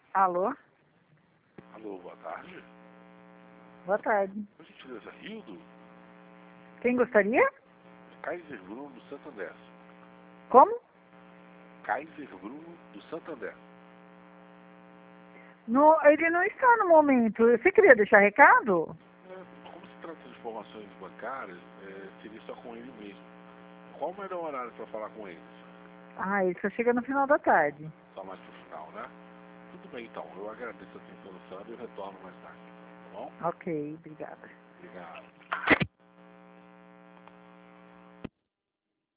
Alô? Alô, boa tarde. Boa tarde. Por gentileza, Hildo? Quem gostaria? Kaiser Bruno do Santander. Como? Kaiser Bruno do Santander. Ele não está no momento. Você queria deixar recado? Como se trata de informações bancárias, seria só com ele mesmo. Qual o melhor horário para falar com eles? Ah, ele só chega no final da tarde. Só mais pro final, né? Tudo bem, então. Eu agradeço a atenção do Sandro e eu retorno mais tarde. Tá bom? Ok, obrigada. Obrigado.